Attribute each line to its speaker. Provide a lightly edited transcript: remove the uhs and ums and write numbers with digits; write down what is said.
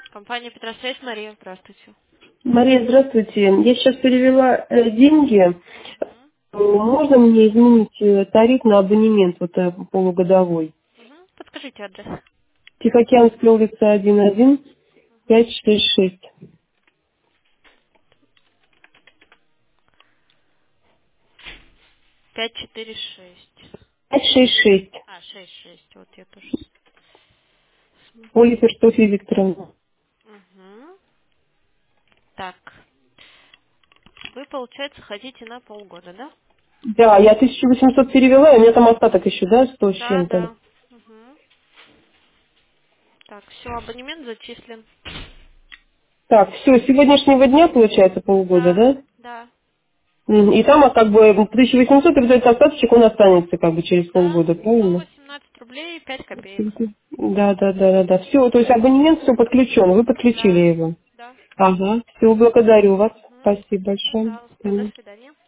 Speaker 1: Компания Петросвязь, Мария, здравствуйте.
Speaker 2: Мария, здравствуйте. Я сейчас перевела деньги.
Speaker 1: Мгм.
Speaker 2: Можно мне изменить тариф на абонемент вот полугодовой?
Speaker 1: Мгм. Подскажите адрес.
Speaker 2: Тихоокеанская улица 11566.
Speaker 1: 546.
Speaker 2: 566.
Speaker 1: А, 66. Вот я тоже
Speaker 2: Оля
Speaker 1: смотрю.
Speaker 2: Перштофья Викторовна.
Speaker 1: Угу. Так. Вы, получается, хотите на полгода, да?
Speaker 2: Да, я 1800 перевела, и у меня там остаток еще, да, 100 с
Speaker 1: Да,
Speaker 2: чем-то.
Speaker 1: да. Угу. Так, все, абонемент зачислен.
Speaker 2: Так, все, с сегодняшнего дня получается полгода,
Speaker 1: Да,
Speaker 2: да?
Speaker 1: да.
Speaker 2: И там как бы 1800, и вот этот остаточек, он останется как бы через
Speaker 1: Да,
Speaker 2: полгода, правильно?
Speaker 1: 118 рублей 5 копеек.
Speaker 2: Да, да, да, да, да. Все, то есть абонемент все подключен, вы подключили
Speaker 1: Да,
Speaker 2: его.
Speaker 1: да.
Speaker 2: Ага, все, благодарю вас.
Speaker 1: Угу.
Speaker 2: Спасибо большое.
Speaker 1: Пожалуйста, до
Speaker 2: Мгм.
Speaker 1: свидания.